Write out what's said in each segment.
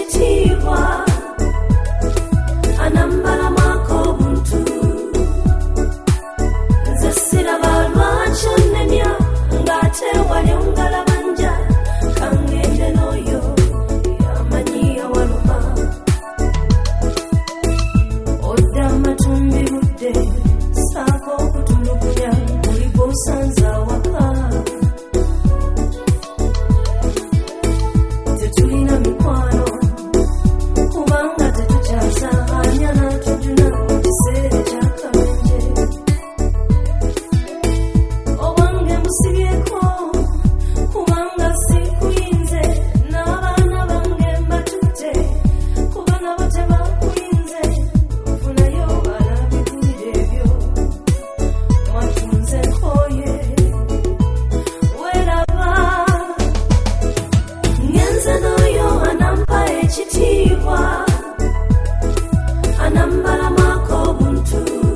ekitiibwa anambala mwako buntu nze siraba lwaki onnemya ng'ate wali ongalabanja kangende n'oyo yamanyi awaluma odda amatumbi budde saako okutulugunya buli bw'osanze awaka tetulina mikwano kubanga tetukyasaanya n'atujuna mu kiseera ekyakabenje obwange musibyeko kubanga sikuyinze n'abaana bange mbatutte kuba nabo tebakuyinze nfunayo balabigulira ebyo mwatunze nkooye weraba ngenze n'oyo anampa ekitiibwa anambala mwako buntu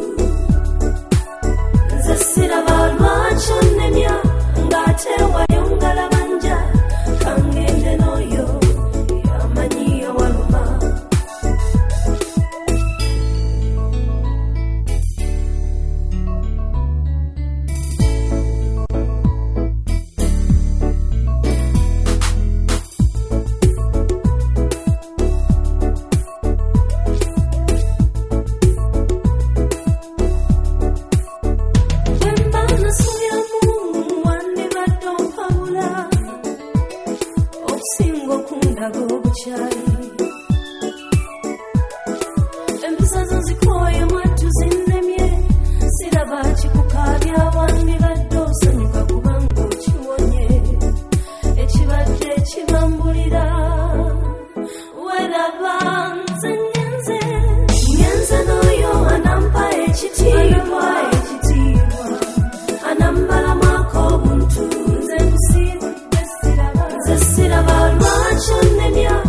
nze siraba lwaki onnemya ng'ate wali ongalabanja kangende n'oyo yamanyi awaluma okusinga okundaga obukyali empisa zo zikooye mwattu zinnemye siraba kikukaabya wandibadde osanyuka kubanga okiwonye ekibadde kibambulira weraba nze ngenze n'oyo anampa ekitiibwa anambala mwako buntu nze nkusibudde siraba lwaki onnemya